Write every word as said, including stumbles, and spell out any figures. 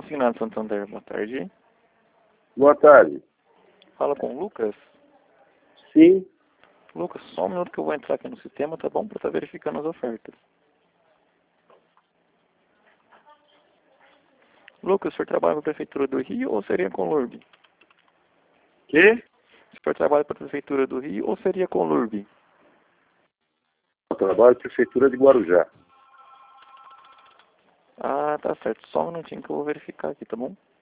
Consignado Santander, boa tarde. Boa tarde. Fala com o Lucas. Sim. Lucas, só um minuto que eu vou entrar aqui no sistema, tá bom? Para estar verificando as ofertas. Lucas, o senhor trabalha com a Prefeitura do Rio ou seria com o Lurb? Que? O senhor trabalha para a Prefeitura do Rio ou seria com o Lurb? Eu trabalho na Prefeitura de Guarujá. Ah, tá certo. Só um minutinho que eu vou verificar aqui, tá bom?